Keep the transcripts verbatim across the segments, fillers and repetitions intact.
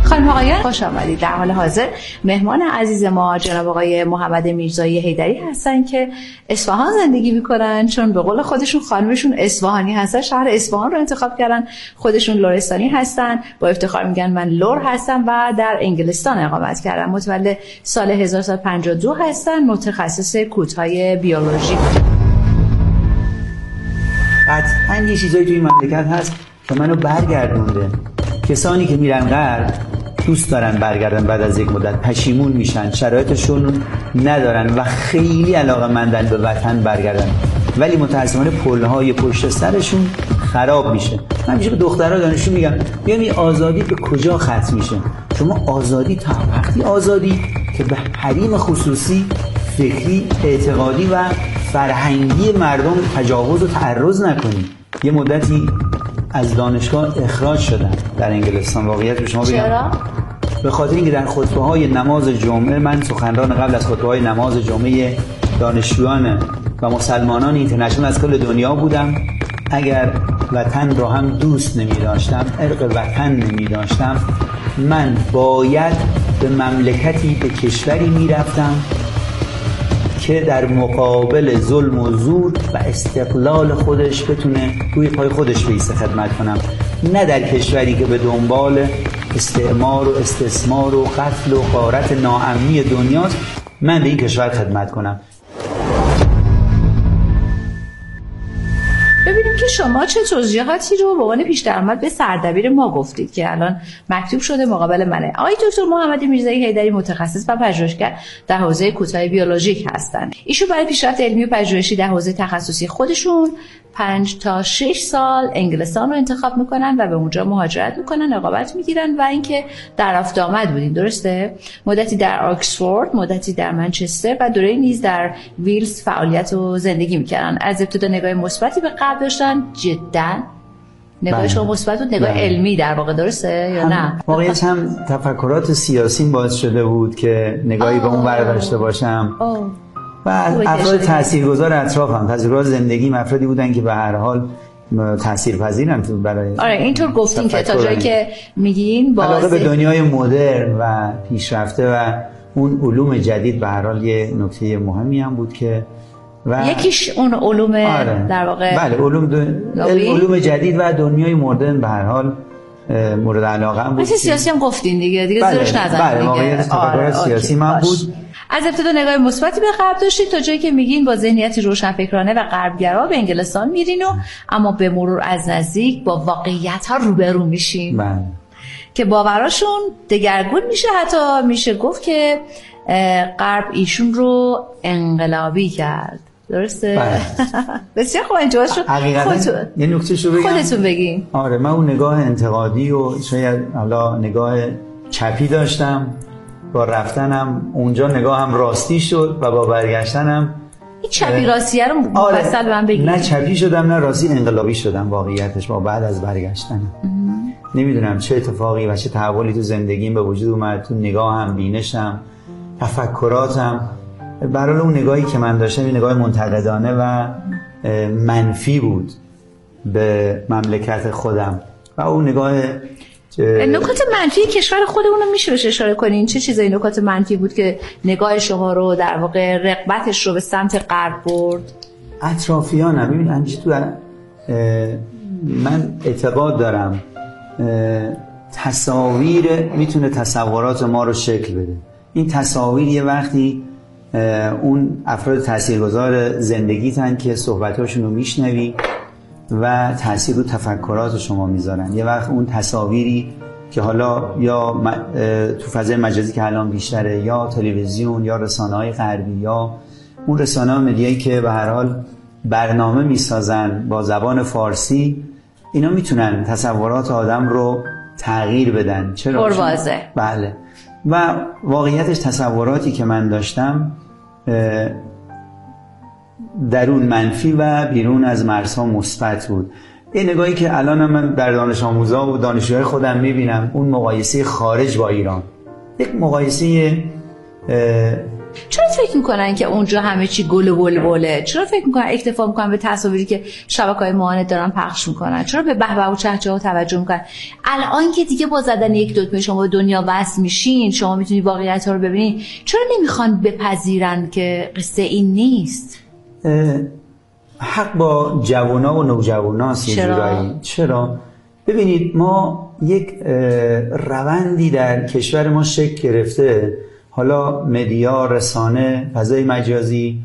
خانم آقایان خوش آمدید. در حال حاضر مهمان عزیز ما جناب آقای محمد میرزایی حیدری هستن که اصفهان زندگی میکنن، چون به قول خودشون خانمشون اصفهانی هستن، شهر اصفهان رو انتخاب کردن. خودشون لرستانی هستن، با افتخار میگن من لر هستم و در انگلستان اقامت کردن. متولد سال هزار و سیصد و پنجاه و دو هستن، متخصص کودهای بیولوژی. قطعاً یه چیزایی توی این مملکت هست که منو برگردونده. کسانی که میرن غرب دوست دارن برگردن، بعد از یک مدت پشیمون میشن، شرایطشون ندارن و خیلی علاقه‌مندن به وطن برگردن، ولی متأسفانه پل‌های پشت سرشون خراب میشه. من همیشه به دخترها دانشجو میگم بیام این آزادی به کجا ختم میشه؟ شما آزادی تا وقتی آزادی که به حریم خصوصی، فکری، اعتقادی و فرهنگی مردم تجاوز و تعرض نکنی. یه مدتی از دانشگاه اخراج شدن در انگلستان. واقعیت به شما بگم چرا؟ به خاطر اینکه در خطبه های نماز جمعه، من سخنران قبل از خطبه های نماز جمعه دانشجویان و مسلمانان اینترنشنال از کل دنیا بودم. اگر وطن را هم دوست نمی داشتم، ارق وطن نمی داشتم، من باید به مملکتی، به کشوری می رفتم که در مقابل ظلم و زور و استقلال خودش بتونه روی پای خودش بایسته خدمت کنم، نه در کشوری که به دنبال استعمار و استثمار و قتل و غارت ناامنی دنیاست. من به این کشور خدمت کنم. ببینیم که شما چه توضیحاتی رو به عنوان پیش درآمد به سردبیر ما گفتید که الان مکتوب شده مقابل منه. آقای دکتر محمد میرزایی حیدری متخصص و پژوهشگر در حوزه کوتاه بیولوژیک هستند. ایشون برای پیشرفت علمی و پژوهشی در حوزه تخصصی خودشون پنج تا شش سال انگلستان رو انتخاب میکنن و به اونجا مهاجرت میکنن، اقامت میگیرن و اینکه در رفت آمد بودین، درسته؟ مدتی در آکسفورد، مدتی در منچستر و دوره نیز در ویلز فعالیت و زندگی میکردن. از ابتدا نگاه مثبتی به غرب داشتن، جدا نگاه شما مثبت بود، نگاه بله. علمی در واقع، درسته یا نه؟ واقعیت هم تفکرات سیاسی باعث شده بود که نگاهی آه. به اون ور داشته باشم. آه. و افراد تاثیرگذار اطرافم، تاثیرگذار زندگیم، افرادی بودن که به هر حال تاثیرپذیرن تو برای آره اینطور گفتین که تا جایی که میگین با علاقه به دنیای مدرن و پیشرفته و اون علوم جدید به هر حال یه نکته مهمی هم بود که و یکیش اون علوم آره. در واقع بله علوم دن... علوم جدید و دنیای مدرن به هر حال مورد علاقه هم بود. مثل سیاسی هم گفتین دیگه دیگه بله. زیرش نزن بله واقعا تفکر سیاسی من بود. از ابتدا نگاه مثبتی به غرب داشتید تا جایی که میگین با ذهنیتی روشنفکرانه و غربگرا به انگلستان میرین و اما به مرور از نزدیک با واقعیت‌ها روبرو میشین. بله. که باوراشون دگرگون میشه، حتی میشه گفت که غرب ایشون رو انقلابی کرد. درسته؟ بله. بسیار خوب انجام شد. حقیقتا یه نکتهشو بگم. خودتون بگین. آره من اون نگاه انتقادی و شاید حالا نگاه چپی داشتم، با رفتنم اونجا نگاهم راستی شد و با برگشتنم این چپی راستیه رو مفصل آره. من بگید. نه چپی شدم نه راستی، انقلابی شدم واقعیتش با بعد از برگشتنم. نمیدونم چه اتفاقی و چه تحولی تو زندگیم به وجود اومد، تو نگاهم، بینشم، تفکراتم. برای اون نگاهی که من داشتم این نگاه منتقدانه و منفی بود به مملکت خودم و اون نگاه نکات منفی کشور خودمون رو میشه بهش اشاره کنین؟ چه چیزایی نکات منفی بود که نگاه شما رو در واقع رغبتش رو به سمت غرب برد؟ اطرافیانم. ببین همیشه تو من اعتقاد دارم تصاویر میتونه تصورات ما رو شکل بده. این تصاویر یه وقتی اون افراد تاثیرگذار زندگیتن که صحبتاشون رو میشنوی و تأثیر رو تفکرات شما میذارن. یه وقت اون تصاویری که حالا یا تو فضای مجازی که الان بیشتره، یا تلویزیون یا رسانه‌های غربی یا اون رسانه‌ها مدیایی که به هر حال برنامه میسازن با زبان فارسی، اینا میتونن تصورات آدم رو تغییر بدن. چرا؟ پروازه. بله. و واقعیتش تصوراتی که من داشتم درون منفی و بیرون از مرزها مثبت بود. این نگاهی که الان من در دانش آموزا و دانشجوهای خودم میبینم، اون مقایسه خارج با ایران، یک مقایسه چرا فکر میکنن که اونجا همه چی گل و بلبله؟ چرا فکر میکنن اکتفا میکنن به تصاویری که شبکه‌های معاونت دارن پخش میکنن؟ چرا به بهبه و چهچه‌ها توجه میکنن؟ الان که دیگه با زدن یک دکمه شما به دنیا وصل میشین، شما میتونید واقعیت‌ها رو ببینید، چرا نمیخوان بپذیرن که قصه این نیست؟ حق با جوانا و نوجواناست یه جورایی. چرا؟ ببینید ما یک روندی در کشور ما شکل گرفته، حالا مدیا، رسانه، فضای مجازی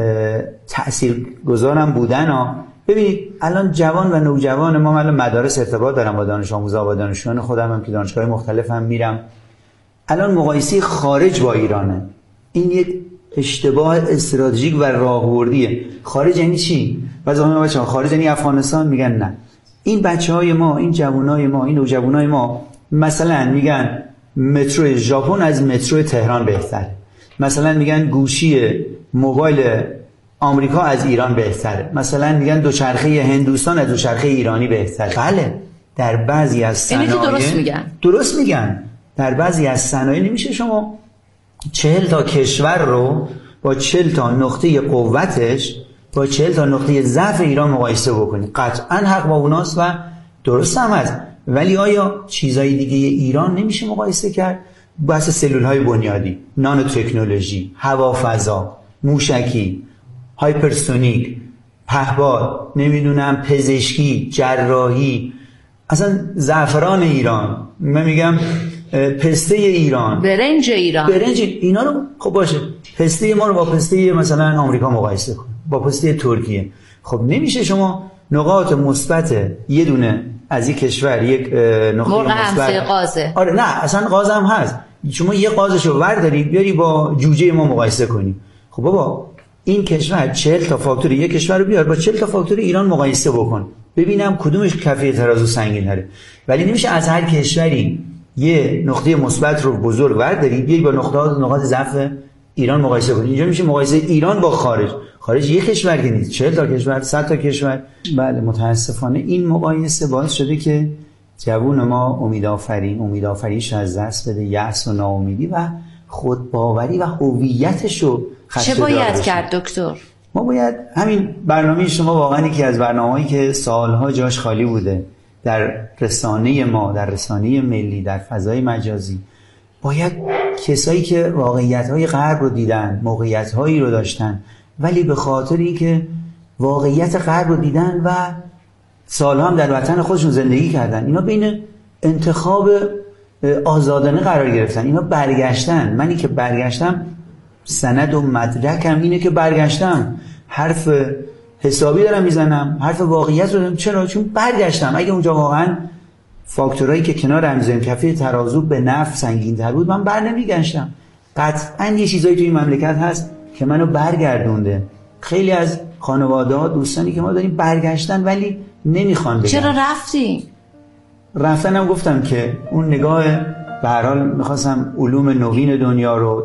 تاثیرگذارم بودن ها. ببینید الان جوان و نوجوان ما، الان مدارس ارتباط دارم با دانش آموزا و دانشجویان خودم هم که دانشگاه مختلف هم میرم، الان مقایسه خارج با ایرانه. این یک اشتباه استراتژیک و راهبردیه. خارج یعنی چی؟ بعضی وقتا بچه‌ها خارج یعنی افغانستان، میگن نه. این بچه‌های ما، این جوانای ما، این نوجوانای ما مثلا میگن مترو ژاپن از مترو تهران بهتره. مثلا میگن گوشی موبایل آمریکا از ایران بهتره. مثلا میگن دوچرخه هندوستان از دوچرخه ایرانی بهتره. بله، در بعضی از صنایع درست میگن. درست میگن. در بعضی از صنایع نمیشه شما چهل تا کشور رو با چهل تا نقطه قوتش با چهل تا نقطه ضعف ایران مقایسه بکنید. قطعا حق با اوناست و درست هم هست، ولی آیا چیزای دیگه ایران نمیشه مقایسه کرد؟ بحث سلول‌های بنیادی، نانو تکنولوژی، هوافضا، موشکی، هایپرسونیک، پهپاد، نمیدونم پزشکی، جراحی، اصلا زعفران ایران، من میگم پسته ایران، برنج ایران، برنج اینا رو خب باشه، پسته ما رو با پسته مثلا آمریکا مقایسه کن، با پسته ترکیه. خب نمیشه شما نقاط مثبت یه دونه از یک کشور یک نقطه مثبت قازه. آره نه اصلا قاز هم هست، شما یه قازشو ورداری بیاری با جوجه ما مقایسه کنی. خب بابا این کشور چهل تا فاکتور یک کشور رو بیار با چهل تا فاکتور ایران مقایسه بکن، ببینم کدومش کفه ترازو سنگین تره. ولی نمیشه از هر کشوری یه نقطه مثبت رو بزرگ ورداری بیای با نقطه نقاط ضعف ایران مقایسه کنی. اینجا میشه مقایسه ایران با خارج. خارج یک کشور که نیست، چهل تا کشور، صد تا کشور. بله متاسفانه این مقایسه باعث شده که جوون ما امیدآفرین امیدآفریش از دست بده، یأس و ناامیدی و خودباوری و هویتش رو خدشه. چه باید کرد دکتر؟ ما باید همین برنامه شما واقعا یکی از برنامه‌هایی که سالها جاش خالی بوده در رسانه ما، در رسانه ملی، در فضای مجازی، باید کسایی که واقعیت‌های غرب رو دیدن، موقعیت‌هایی رو داشتن، ولی به خاطر اینکه واقعیت غرب رو دیدن و سالها هم در وطن خودشون زندگی کردن، اینا بین انتخاب آزادانه قرار گرفتن، اینا برگشتن. منی که برگشتم سند و مدرکم اینه که برگشتم، حرف حسابی دارم میزنم، حرف واقعیت رو دارم. چرا؟ چون برگشتم. اگه اونجا واقعا فاکتورایی که کنار هم می‌ذاریم کفه ترازو به نفع سنگین‌تر بود، من بر نمیگشتم. قطعاً یه چیزایی توی این مملکت هست که منو برگردونده. خیلی از خانواده‌ها، دوستانی که ما داریم برگشتن ولی نمیخوان بگن. چرا رفتی؟ رفتنم گفتم که اون نگاه به هر حال میخواستم علوم نوین دنیا رو،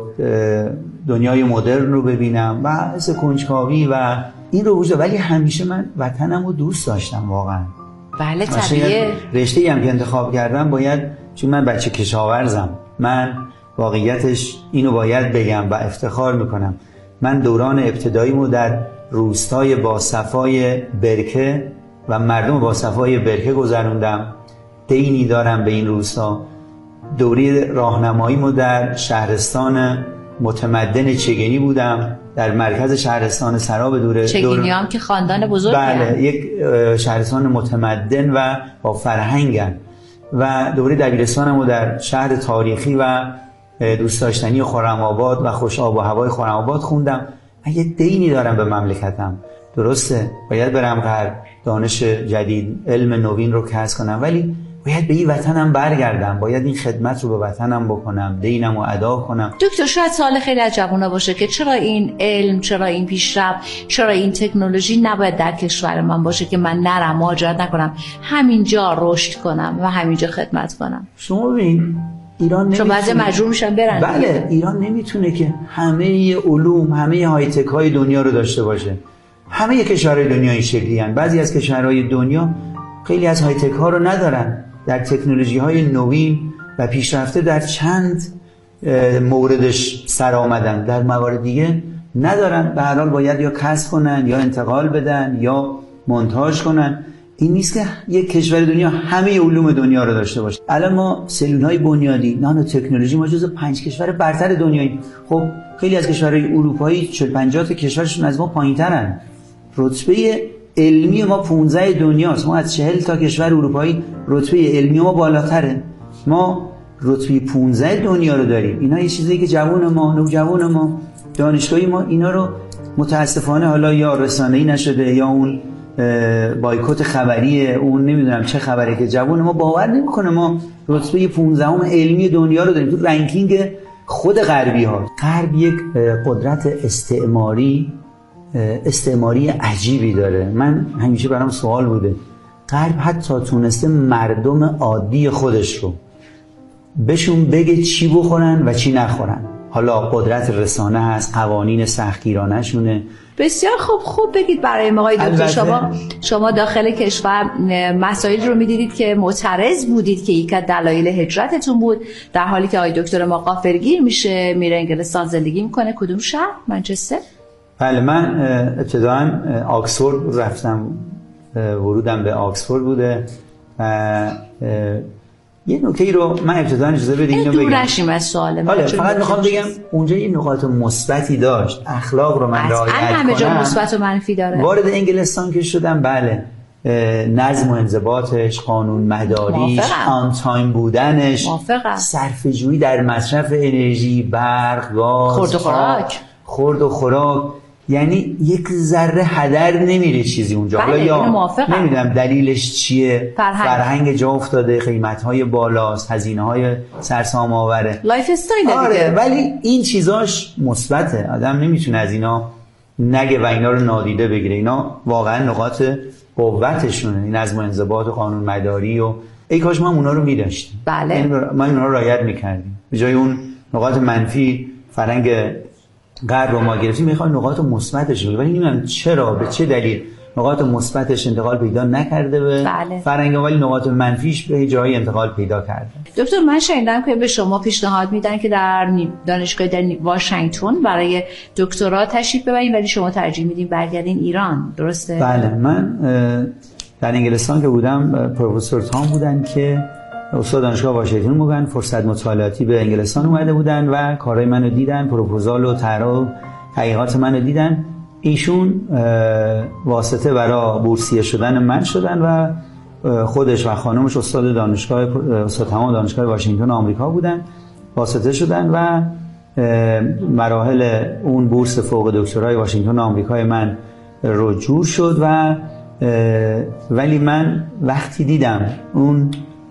دنیای مدرن رو ببینم و حس کنجکاوی و این رو وجود، ولی همیشه من وطنم رو دوست داشتم واقعا. بله طبیعیه. رشته‌ای هم که انتخاب کردم باید، چون من بچه کشاورزم، من واقعیتش اینو باید بگم و افتخار میکنم، من دوران ابتداییمو در روستای باصفای برکه و مردم باصفای برکه گذروندم. دینی دارم به این روستا. دوره راهنماییمو در شهرستان متمدن چگنی بودم، در مرکز شهرستان سراب دوره. چگینی هم که خاندان بزرگی بله هم. یک شهرستان متمدن و با فرهنگن. و دوره دبیرستانمو در شهر تاریخی و دوست داشتنی خرم‌آباد و خوش آب و هوای خرم‌آباد خوندم. من یه دینی دارم به مملکتم. درسته باید برم غرب، دانش جدید، علم نوین رو کسب کنم، ولی باید به این وطنم برگردم، باید این خدمت رو به وطنم بکنم، دینم رو ادا کنم. دکتر شاید سوال خیلی از جوونا باشه که چرا این علم، چرا این پیشرفت، چرا این تکنولوژی نباید در کشور من باشه که من نرم، مهاجرت نکنم، همینجا رشد کنم و همینجا خدمت کنم. شما ببین ایران نمیتونه، چون بعضی مجبور میشن برن. بله ایران نمیتونه که همه علوم، همه های تک های دنیا رو داشته باشه. همه کشورهای دنیا این شکلی هستند. بعضی از کشورهای دنیا خیلی از های تک ها رو ندارن، در تکنولوژی های نوین و پیشرفته در چند موردش سر آمدن، در موارد دیگه ندارن، به هر حال باید یا کسب کنن یا انتقال بدن یا مونتاژ کنن. این نیست که یک کشور دنیا همه علوم دنیا رو داشته باشه. الان ما سلول‌های بنیادی، نانو تکنولوژی، ما جزو پنج کشور برتر دنیاییم. خب خیلی از کشورهای اروپایی چهل پنجاه تا کشورشون از ما پایین‌ترن. رتبه علمی ما پانزده دنیاست. ما از چهل تا کشور اروپایی رتبه علمی ما بالاتره. ما رتبه پانزده دنیا رو داریم. اینا یه چیزایی که جوان ما، نوجوان ما، دانشگاهی ما اینا رو متاسفانه حالا یا رسانه‌ای نشده یا اون بایکوت خبریه، اون نمیدونم چه خبره که جوان ما باور نمیکنه ما رتبه پانزدهم علمی دنیا رو داریم تو رنکینگ خود غربی ها. غرب یک قدرت استعماری استعماری عجیبی داره. من همیشه برام سوال بوده، غرب حتی تونسته مردم عادی خودش رو بهشون بگه چی بخورن و چی نخورن. حالا قدرت رسانه هست، قوانین سختگیرانه شونه. بسیار خوب. خوب بگید برای ما آقای دکتر، شما شما داخل کشور مسائل رو میدیدید که معترض بودید که یک از دلایل هجرتتون بود، در حالی که آقای دکتر ما غافرگیر میشه، میره انگلستان زندگی میکنه. کدوم شهر؟ منچستر؟ بله، من ابتداً آکسفورد رفتم، ورودم به آکسفورد بوده و یه نکته ای رو من ابتداً اجازه بدید اینو بگم. دور نشیم از سوال من. حالا فقط میخوام بگم اونجا یه نقاط مثبتی داشت، اخلاق رو من رعایت کنم. همه جا مثبت و منفی داره. وارد انگلستان که شدم، بله، نظم و انضباطش، قانون مداریش، آن تایم بودنش، صرفه‌جویی در مصرف انرژی، برق، گاز، خورد و خوراک خورد و خوراک یعنی یک ذره هدر نمیره چیزی اونجا. حالا یا نمیدونم دلیلش چیه، فرهنگ, فرهنگ جا افتاده، قیمت‌های بالاست، هزینه‌های سرسام آوره، لایف استایل دیگه. آره، ولی این چیزاش مثبته، آدم نمیتونه از اینا نگه و اینا رو نادیده بگیره. اینا واقعا نقاط قوتشونه، این نظم و انضباط و قانون مداری، و ای کاش ما اونا رو می‌داشتیم. بله، ما اونا رو رعایت می‌کردیم. به جای اون نقاط منفی فرهنگ غرب رو ما گرفتیم، میخوام نقاط مثبتش بگم، ولی نمیدونم چرا، به چه دلیل نقاط مثبتش انتقال پیدا نکرده به بله. فرهنگ، ولی نقاط منفیش به جایی انتقال پیدا کرده. دکتر، من شنیدم که به شما پیشنهاد میدن که در دانشگاه در واشنگتن برای دکترا تشریف ببرید، ولی شما ترجیح میدین برگردین ایران، درسته؟ بله، من در انگلستان که بودم پروفسور تام بودن که استاد دانشگاه واشنگتن بودن، فرصت مطالعاتی به انگلستان اومده بودن و کارهای منو دیدن، پروپوزال و طرح و تحقیقات منو دیدن. ایشون واسطه برای بورسیه شدن من شدن و خودش و خانمش استاد دانشگاه استاد تمام دانشگاه واشنگتن آمریکا بودن، واسطه شدن و مراحل اون بورس فوق دکترای واشنگتن آمریکای من رجوع شد. و ولی من وقتی دیدم اون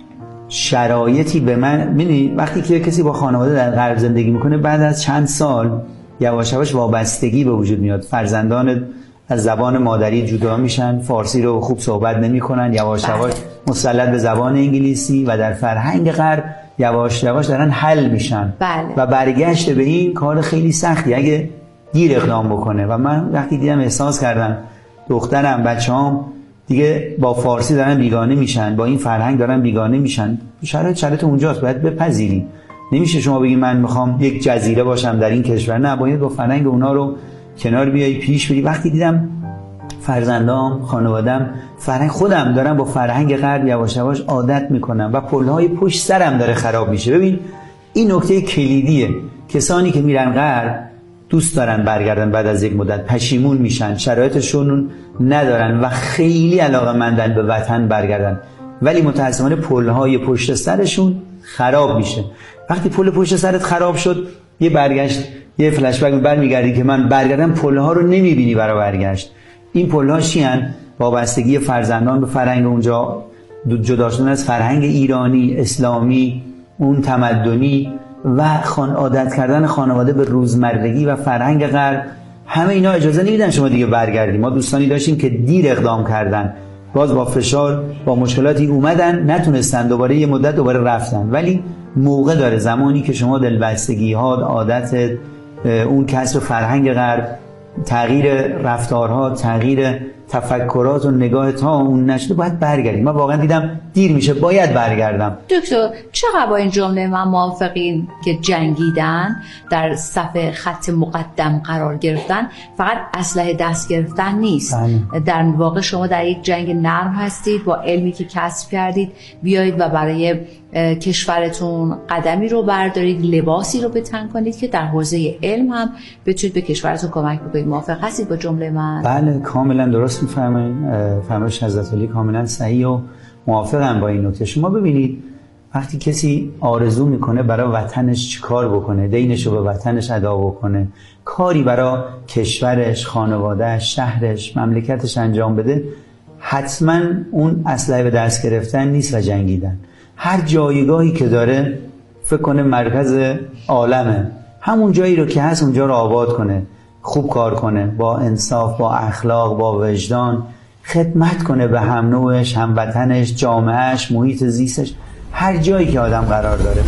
شرایطی به من، می‌بینی وقتی که کسی با خانواده در غرب زندگی میکنه، بعد از چند سال یواش یواش وابستگی به وجود میاد. فرزندان از زبان مادری جدا میشن، فارسی رو خوب صحبت نمیکنن، یواش یواش مسلط به زبان انگلیسی و در فرهنگ غرب یواش یواش دارن حل میشن. بله. و برگشت به این کار خیلی سختی اگه دیر اقدام بکنه. و من وقتی دیدم احساس کردم دخترم، بچه‌هام دیگه با فارسی دارن بیگانه میشن، با این فرهنگ دارن بیگانه میشن. شرایط شرایط اونجاست، باید بپذیری. نمیشه شما بگی من میخوام یک جزیره باشم در این کشور، نه، باید با فرهنگ اونا رو کنار بیای، پیش بری. وقتی دیدم فرزندام، خانوادم، فرهنگ خودم دارن با فرهنگ غرب یواش یواش عادت میکنم و پلهای پشت سرم داره خراب میشه. ببین این نکته کلیدیه. کسانی که میرن غرب دوست دارن برگردن، بعد از یک مدت پشیمون میشن، شرایطشون ندارن و خیلی علاقه‌مندن به وطن برگردن، ولی متأسفانه پل‌های پشت سرشون خراب میشه. وقتی پل پشت سرت خراب شد، یه برگشت، یه فلش بک برمیگردی که من برگردم، پل‌ها رو نمیبینی برای برگشت. این پل‌ها چی ان؟ وابستگی فرزندان به فرهنگ اونجا، جدا شدن از فرهنگ ایرانی، اسلامی، اون تمدنی و خان عادت کردن خانواده به روزمرگی و فرهنگ غرب. همه اینا اجازه نمیدن شما دیگه برگردی. ما دوستانی داشتیم که دیر اقدام کردن، باز با فشار، با مشکلاتی اومدن، نتونستن، دوباره یه مدت دوباره رفتن. ولی موقع داره، زمانی که شما دلبستگی ها، عادت، اون کسر فرهنگ غرب، تغییر رفتارها، تغییر تفکرات و نگاه تا اون نشده باید برگردیم. من واقعا دیدم دیر میشه، باید برگردم. دکتر چقدر با این جمله من موافقین که جنگیدن، در صف خط مقدم قرار گرفتن فقط اسلحه دست گرفتن نیست؟ بله. در واقع شما در یک جنگ نرم هستید، با علمی که کسب کردید بیایید و برای کشورتون قدمی رو بردارید، لباسی رو به تن کنید که در حوزه علم هم بتونید به کشورتون کمک بکنید. موافق هستید با جمله من؟ بله کاملا درست می‌فرمایید. فرمایش حضرت علی کاملا صحیح و موافقم با این نکته. شما ببینید وقتی کسی آرزو میکنه برای وطنش چیکار بکنه، دینش رو به وطنش ادا بکنه، کاری برای کشورش، خانوادهش، شهرش، مملکتش انجام بده، حتما اون اسلحه به دست گرفتن نیست و جنگیدن. هر جایگاهی که داره فکر کنه مرکز عالمه، همون جایی رو که هست اونجا رو آباد کنه، خوب کار کنه، با انصاف، با اخلاق، با وجدان خدمت کنه به هم نوعش، هم وطنش، جامعهش، محیط زیستش، هر جایی که آدم قرار داره.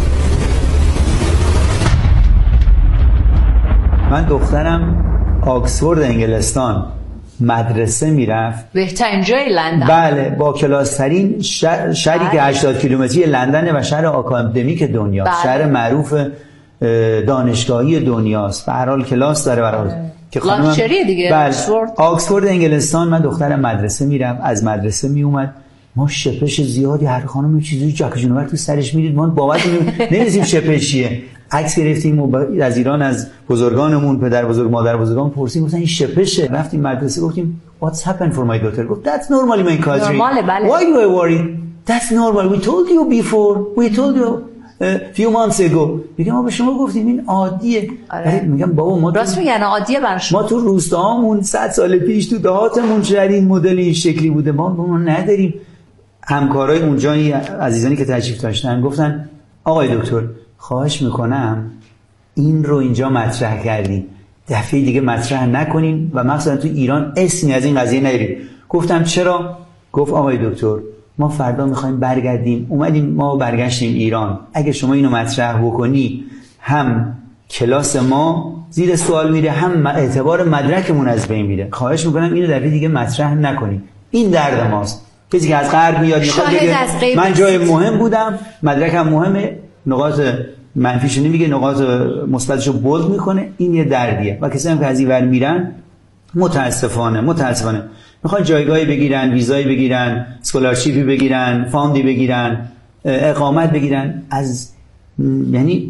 من دخترم آکسفورد انگلستان مدرسه میرفت، بهترین جای لندن. بله، با کلاسترین شهر، شهری که هشتاد کیلومتری لندنه و شهر آکادمیک دنیاست، بله. شهر معروف دانشگاهی دنیاست، به هر حال کلاس داره برای که خانم دیگه. بله. آکسفورد. آکسفورد انگلستان. من دخترم مدرسه میرم، از مدرسه میومد، ما شپش زیادی، هر خانم چیزی جک جنوبر تو سرش میدید، ما باورتون نمی‌رسیم شپش چیه. عکس گرفتیم و از ایران از بزرگانمون، پدر بزرگ مادر بزرگان پرسیدیم، گفتن این شپشه. رفتیم مدرسه گفتیم what's happened for my daughter؟ گفت that's normal in my country. بله. why you are worried؟ that's normal, we told you before, we told you a few months ago. میگم ما به شما گفتیم این عادیه. آره. میگم بابا ما راست میگن عادیه برای شما. ما تو روستاهامون صد سال پیش تو دهاتمون چرا این مدل این شکلی بوده، ما ما نداریم. همکارای اونجایی عزیزانی که تشریف داشتن گفتن آقای دکتر خواهش میکنم این رو اینجا مطرح کردی، دفعه دیگه مطرح نکنین و مخصوصا تو ایران اسمی از این قضیه نیارین. گفتم چرا؟ گفت آقای دکتر ما فردا میخوایم برگردیم، اومدیم ما برگشتیم ایران، اگه شما اینو مطرح بکنی هم کلاس ما زیر سوال میره، هم اعتبار مدرکمون از بین میره. خواهش میکنم اینو دفعه دیگه مطرح نکنین، این درد ماست. کسی که از غرب میاد میخواد بگه من جای مهم بودم، مدرکم مهمه، نقاط منفیشو نمیگه، نقاط مثبتشو بولد میکنه، این یه دردیه. و کسی هم که از این ور میرن متاسفانه متاسفانه میخوان جایگاهی بگیرن، ویزایی بگیرن، اسکولارشیپی بگیرن، فاندی بگیرن، اقامت بگیرن، از یعنی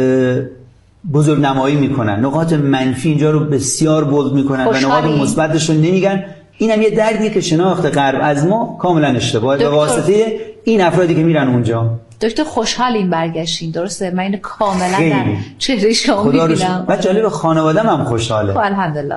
بزرگ نمایی میکنن، نقاط منفی اینجا رو بسیار بولد میکنن و نقاط مثبتش رو نمیگن. این هم یه دردیه که شناخت غرب از ما کاملا اشتباهه به واسطه این افرادی که میرن اونجا. دکتر خوشحالیم برگشتین، درسته؟ من اینو کاملا در چهره شما میبینم. و جالب خانواده‌م هم خوشحاله. خب الحمدلله.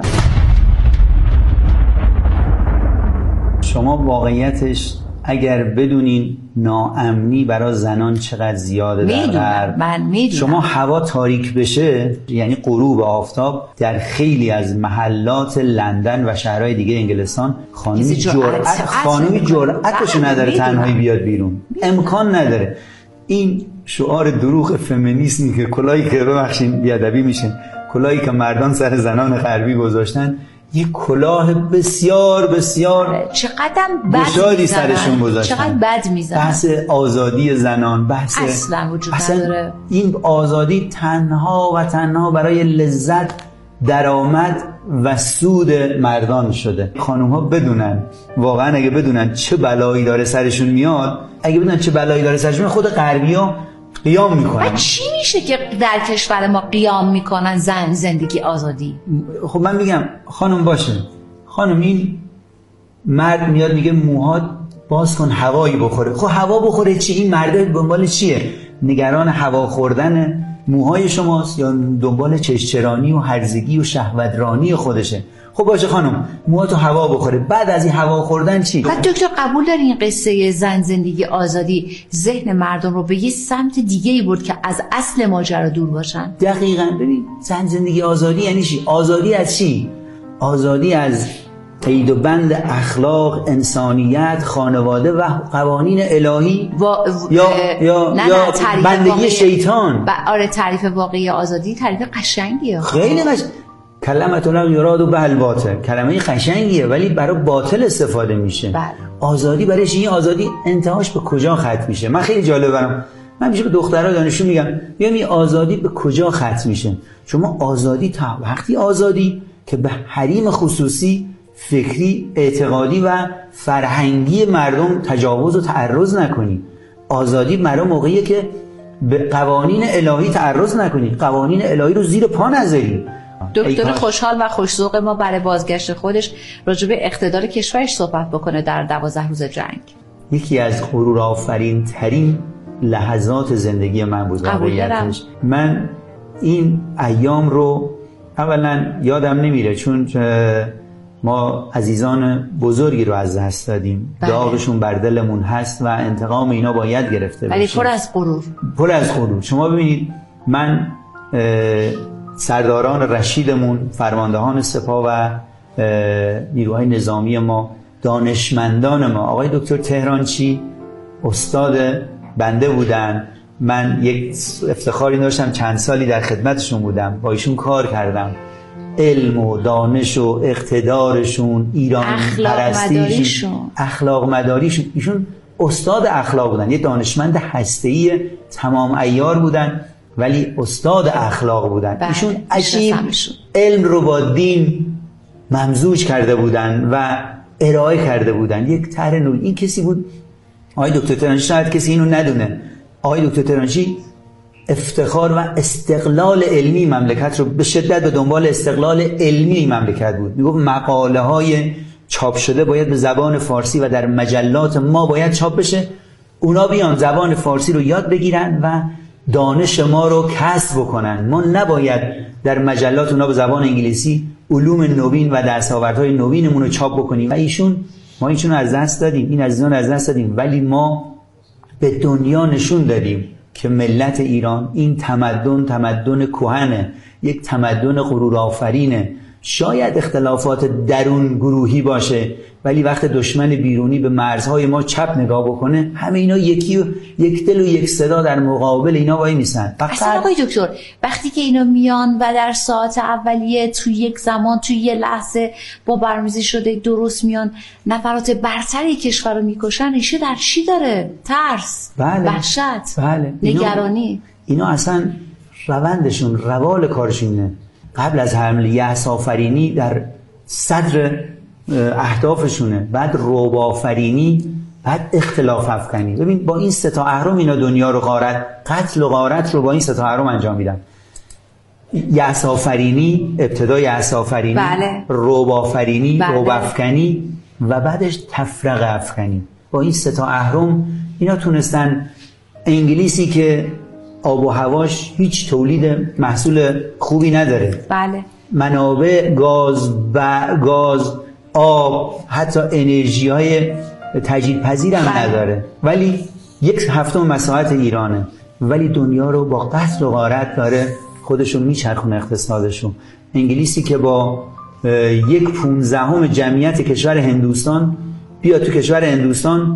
شما واقعیتش اگر بدونین ناامنی برای زنان چقدر زیاده در غرب، من میدونم. شما هوا تاریک بشه یعنی غروب آفتاب در خیلی از محلات لندن و شهرهای دیگه انگلستان خانمی جرأت خانمی جرأتش نداره تنهایی بیاد بیرون، امکان نداره. این شعار دروغ فمینیسمی که کلاهی که ببخشید بیادبی میشه، کلاهی که مردان سر زنان غربی گذاشتن، یک کلاه بسیار بسیار چقدر بد گشادی سرشون گذاشتن، چقدر بد میزنن. بحث آزادی زنان، بحث اصلا وجود نداره. این آزادی تنها و تنها برای لذت، درآمد و سود مردان شده. خانوم ها بدونن، واقعا اگه بدونن چه بلایی داره سرشون میاد، اگه بدونن چه بلایی داره سرشون میاد، خود غربی ها قیام میکنن. چی میشه که در کشور ما قیام میکنن زن زندگی آزادی؟ خب من میگم خانم باشه، خانم این مرد میاد میگه موها باز کن هوایی بخوره. خب هوا بخوره چی؟ این مرده دنبال چیه؟ نگران هوا خوردن موهای شماست یا دنبال چشچرانی و هرزگی و شهوترانی خودشه؟ خب باشه خانم موها تو هوا بخوره، بعد از این هوا خوردن چی؟ بعد دکتر قبول داری این قصه زن زندگی آزادی ذهن مردم رو به یه سمت دیگه‌ای برد که از اصل ماجرا دور باشن؟ دقیقاً. ببین زن زندگی آزادی یعنی چی؟ آزادی از چی؟ آزادی از قید و بند اخلاق، انسانیت، خانواده و قوانین الهی و... یا یا نه یا نه بندگی شیطان. ب... آره تعریف واقعی آزادی تعریف قشنگیه. خیلی قشنگ. کلمت الحق یراد به الباطل، کلمه خشنگیه ولی برای باطل استفاده میشه. بله. آزادی برایش این آزادی انتهاش به کجا ختم میشه؟ من خیلی جالب برام، من میشه به دخترها دانشجو میگم ببین این آزادی به کجا ختم میشه؟ شما آزادی تا وقتی آزادی که به حریم خصوصی فکری، اعتقادی و فرهنگی مردم تجاوز و تعرض نکنی. آزادی برای موقعیه که به قوانین الهی تعرض نکنی، قوانین الهی رو زیر پا نذاری. دکتر خوشحال و خوش‌ذوق ما برای بازگشت خودش راجع به اقتدار کشورش صحبت بکنه در دوازده روز جنگ. یکی از غرورآفرین ترین لحظات زندگی من بود واقعیتش. من این ایام رو اولا یادم نمیره چون ما عزیزان بزرگی رو از دست دادیم. بله. داغشون بر دلمون هست و انتقام اینا باید گرفته بشه. ولی پر از غرور. پر از غرور. شما ببینید من سرداران رشیدمون، فرماندهان سپاه و نیروهای نظامی ما، دانشمندان ما، آقای دکتر تهرانچی استاد بنده بودن. من یک افتخاری داشتم چند سالی در خدمتشون بودم، با ایشون کار کردم. علم و دانش و اقتدارشون، ایران پرستیشون، اخلاق مداریشون، ایشون استاد اخلاق بودن، یه دانشمند هسته‌ای تمام عیار بودن ولی استاد اخلاق بودن. بله. ایشون عجیب علم رو با دین ممزوج کرده بودن و ارائه کرده بودن. یک طرح نور. این کسی بود آقای دکتر تهرانچی، شاید کسی اینو ندونه، آقای دکتر تهرانچی افتخار و استقلال علمی مملکت رو به شدت به دنبال استقلال علمی مملکت بود. میگفت مقاله های چاپ شده باید به زبان فارسی و در مجلات ما باید چاپ بشه، اونا بیان زبان فارسی رو یاد بگیرن و دانش ما رو کسب بکنن. ما نباید در مجلات اونا به زبان انگلیسی علوم نوین و دستاوردهای نوینمون رو چاپ بکنیم. و ایشون ما ایشون رو از دست دادیم، این عزیزان رو از دست دادیم، ولی ما به دنیا نشون دادیم که ملت ایران این تمدن تمدن کهنه، یک تمدن غرورآفرینه. شاید اختلافات درون گروهی باشه ولی وقت دشمن بیرونی به مرزهای ما چپ نگاه بکنه، همه اینا یکی و یک دل و یک صدا در مقابل اینا وای میسن. اصلا آقای دکتر وقتی که اینا میان و در ساعت اولیه تو یک زمان تو یه لحظه با برنامه‌ریزی شده درست میان نفرات برتری کشور رو میکشن، ریشه در چی داره؟ ترس، بله. وحشت، بله. نگرانی. اینا, اینا اصلا روندشون، روال کارشونه. قبل از حمله یأس آفرینی در صدر اهدافشونه، بعد رعب آفرینی، بعد اختلاف افکنی. ببین با این سه تا اهرم اینا دنیا رو غارت، قتل و غارت رو با این سه تا اهرم انجام میدن. یأس آفرینی، ابتدای یأس آفرینی، بله. رعب آفرینی، بله. رعب افکنی و بعدش تفرقه افکنی. با این سه تا اهرم اینا تونستن انگلیسی که آب و هواش هیچ تولید محصول خوبی نداره، بله. منابع گاز و گاز، آب، حتی انرژی های تجدیدپذیر هم بله. نداره، ولی یک هفتم مساحت ایرانه، ولی دنیا رو با قتل و غارت داره خودشو میچرخونه اقتصادشو. انگلیسی که با یک پونزدهم جمعیت کشور هندوستان بیاد تو کشور هندوستان،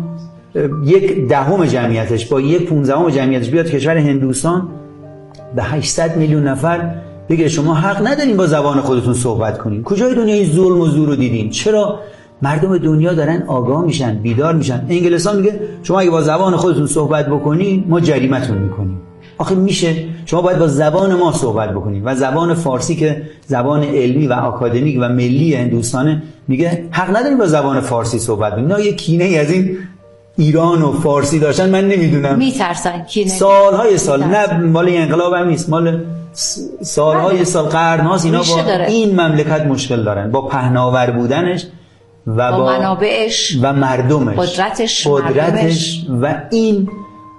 یک دهم جمعیتش با یک پونزدهم جمعیتش بیاد کشور هندوستان به هشتصد میلیون نفر بگه شما حق ندارین با زبان خودتون صحبت کنین. کجای دنیا این ظلم و زور رو دیدین؟ چرا مردم دنیا دارن آگاه میشن، بیدار میشن؟ انگلستان میگه شما اگه با زبان خودتون صحبت بکنین ما جریمتون میکنیم. آخه میشه؟ شما باید با زبان ما صحبت بکنین. و زبان فارسی که زبان علمی و آکادمیک و ملی هندوستانه میگه حق ندارین با زبان فارسی صحبت بکنین. اینا یه کینه ای از این ایران و فارسی داشتن، من نمیدونم. میترسن کینه. سالهای سال، نه مال انقلاب هم نیست، مال سالهای سال، قرن‌هاست اینا با داره. این مملکت مشکل دارن با پهناور بودنش و با, با منابعش و مردمش، قدرتش, قدرتش و این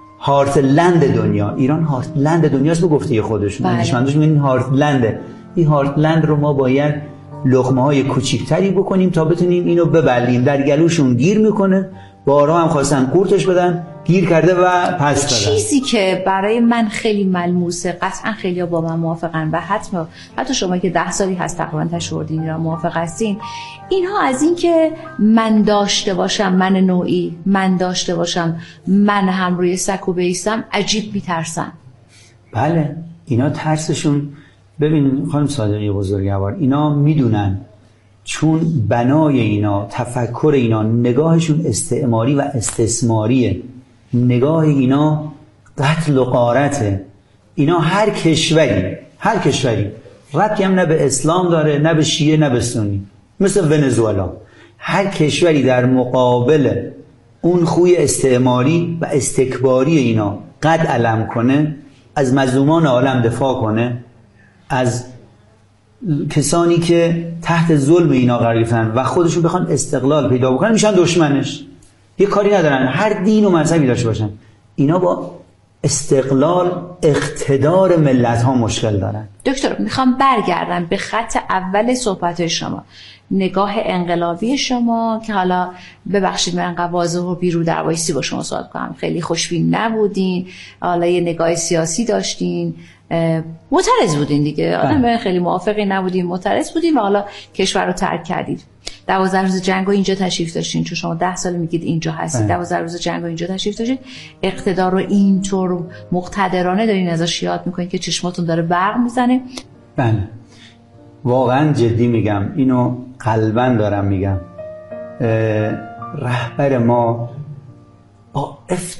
هارتلند دنیا. ایران هارتلند دنیاست به گفته خودشون. دانشمنداش میگن این هارتلنده. این هارتلند رو ما باید لقمه‌های کوچیک‌تری بکنیم تا بتونیم اینو ببلیم. در گلوشون گیر میکنه، بارها هم خواستن قورتش بدن، گیر کرده و پس دادن. چیزی که برای من خیلی ملموسه، قطعا خیلی با من موافقن و حتما حتی شما که ده سالی هست تقریبا تشوردین ایران موافق هستین، اینها از این که من داشته باشم، من نوعی من داشته باشم، من هم روی سکو بیستم، عجیب میترسن. بله اینا ترسشون ببین خانم صادقی بزرگوار، اینا میدونن چون بنای اینا، تفکر اینا، نگاهشون استعماری و استثماریه، نگاه اینا قتل و غارته. اینا هر کشوری هر کشوری ربطی هم نه به اسلام داره، نه به شیعه، نه به سنی. مثل ونزوئلا، هر کشوری در مقابل اون خوی استعماری و استکباری اینا قد علم کنه، از مظلومان عالم دفاع کنه، از کسانی که تحت ظلم اینا قرار گرفتن و خودشون بخوان استقلال پیدا بکنن، میشن دشمنش. یه کاری ندارن هر دین و مذهبی داشته باشن، اینا با استقلال اقتدار ملت ها مشکل دارن. دکتر میخوام برگردم به خط اول صحبت شما، نگاه انقلابی شما که حالا ببخشید من انقدر واضح و بیرو دروایسی با شما صحبت کنم، خیلی خوشبین نبودین، حالا یه نگاه سیاسی داشتین، معترض بودین دیگه، آدم خیلی موافقی نبودین، معترض بودین و حالا کشور رو ترک کردید. دوازده روز جنگ رو اینجا تشریف داشتین، چون شما ده سال میگید اینجا هستید، دوازده روز جنگ رو اینجا تشریف داشتید، اقتدار رو اینطور مقتدرانه دارین ازش یاد میکنین که چشماتون داره برق میزنه. بله واقعا جدی میگم، اینو قلباً دارم میگم، رهبر ما با اف...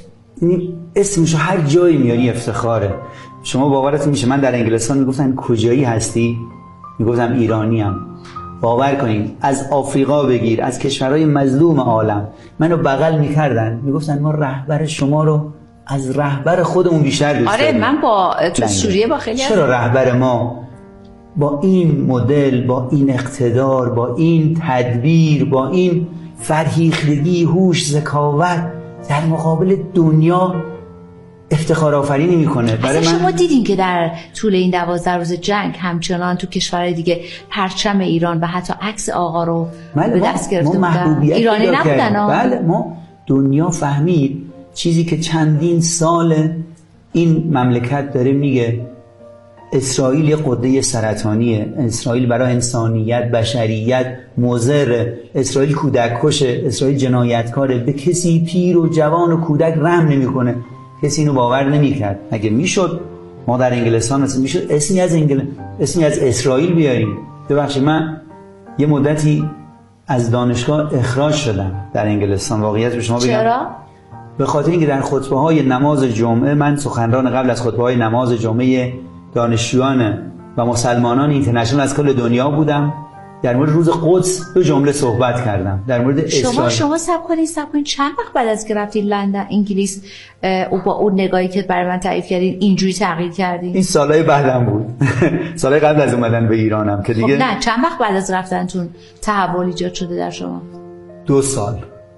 اسمشو هر جایی میاری افتخاره. شما باورتون میشه من در انگلستان میگفتن کجایی هستی؟ میگفتم ایرانیم. باور کنین از آفریقا بگیر، از کشورهای مظلوم عالم منو بغل میکردن، میگفتن ما رهبر شما رو از رهبر خودمون بیشتر دوست داریم. آره من با تو سوریه با خیلی چرا رهبر ما با این مدل، با این اقتدار، با این تدبیر، با این فرهیختگی، هوش، ذکاوت در مقابل دنیا افتخار آفرینی میکنه؟ برای من شما دیدین که در طول این دوازده روز جنگ همچنان تو کشورهای دیگه پرچم ایران و حتی عکس آقا رو به دست گرفته بودن، ایرانی نبودن. بله ما دنیا فهمید چیزی که چندین سال این مملکت داره میگه، اسرائیل یه قده سرطانیه، اسرائیل برای انسانیت، بشریت مضر، اسرائیل کودک کشه، اسرائیل جنایتکاره، به کسی پیر و جوان و کودک رحم نمیکنه. کسی اینو باور نمیکرد. اگه میشد ما در انگلستان مثلا میشد اسمی از انگل اسمی از اسرائیل بیاریم. ببخشید من یه مدتی از دانشگاه اخراج شدم در انگلستان. واقعیت رو شما بگم. چرا؟ به خاطر اینکه در خطبه های نماز جمعه من سخنران قبل از خطبه های نماز جمعه دانشجویان و مسلمانان اینترنشنال از کل دنیا بودم. در مورد روز قدس دو جمله صحبت کردم. در مورد شما اسرائیل. شما صبر کنید صبر کنید چند وقت بعد از که رفتید لندن انگلیس او با اون نگاهی که برای من تعریف کردین اینجوری تغییر کردین؟ این سالهای بعدم بود. سالهای قبل از اومدن به ایرانم که دیگه. خب نه چند وقت بعد از رفتنتون تحول ایجاد شده در شما؟ دو سال.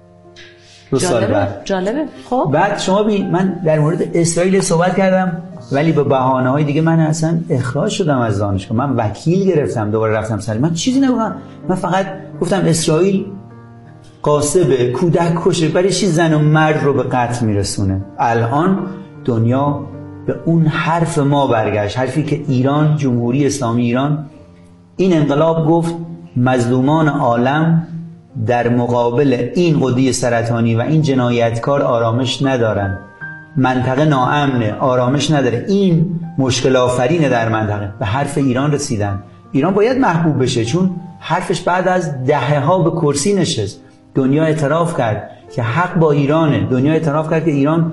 دو جالبه. سال بعد. جالبه. خب بعد شما ببین من در مورد اسرائیل صحبت کردم ولی به بهانه‌های دیگه من اصلا اخراج شدم از دانشگاه. من وکیل گرفتم دوباره رفتم سر. من چیزی نگفتم. من فقط گفتم اسرائیل قاصبه، کودک کشه، برای چی زن و مرد رو به قتل میرسونه. الان دنیا به اون حرف ما برگشت، حرفی که ایران، جمهوری اسلامی ایران، این انقلاب گفت مظلومان عالم در مقابل این قده سرطانی و این جنایتکار آرامش ندارن. منطقه ناامنه، آرامش نداره، این مشکل آفرینه در منطقه. به حرف ایران رسیدن. ایران باید محبوب بشه چون حرفش بعد از دهه ها به کرسی نشست. دنیا اعتراف کرد که حق با ایرانه. دنیا اعتراف کرد که ایران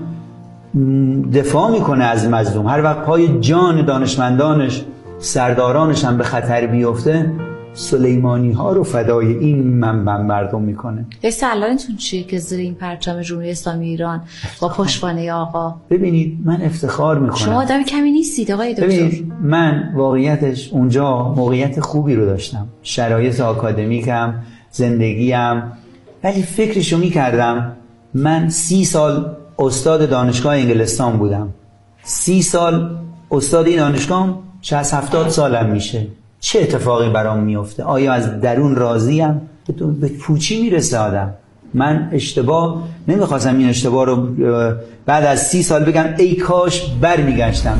دفاع میکنه از مظلوم. هر وقت پای جان دانشمندانش، سردارانش هم به خطر بیفته، سلیمانی ها رو فدای این منبع مردم میکنه. حس الانتون چیه که زیر این پرچم جمهوری اسلامی ایران با پشتوانه آقا؟ ببینید من افتخار میکنم. شما آدم کمی نیستید آقای دکتر. ببینید من واقعیتش اونجا موقعیت خوبی رو داشتم، شرایط آکادمیکم، زندگیم، ولی فکرشو میکردم من سی سال استاد دانشگاه انگلستان بودم، سی سال استاد این دانشگاه، شصت هفتاد سالم میشه. چه اتفاقی برام میفته؟ آیا از درون راضیم؟ به پوچی میرسه آدم. من اشتباه نمیخواستم این اشتباه رو بعد از سی سال بگم ای کاش بر میگشتم.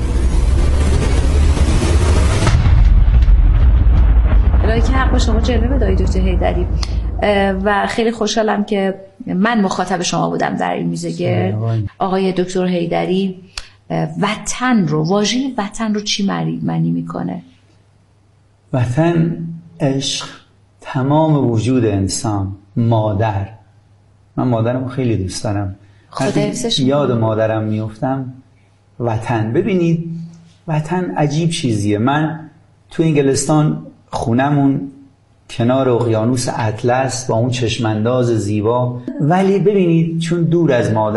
الهی که حق با شما جلوه بدهید دکتر حیدری و خیلی خوشحالم که من مخاطب شما بودم در این میزگرد. آقای دکتر حیدری وطن رو، واژه وطن رو چی معنی میکنه؟ وطن، عشق، تمام وجود انسان، مادر. من مادرم خیلی دوست دارم. یاد مادرم میفتم. وطن، ببینید وطن عجیب چیزیه. من تو انگلستان خونمون کنار اقیانوس اطلس با اون چشمانداز زیبا، ولی ببینید چون دور از مادر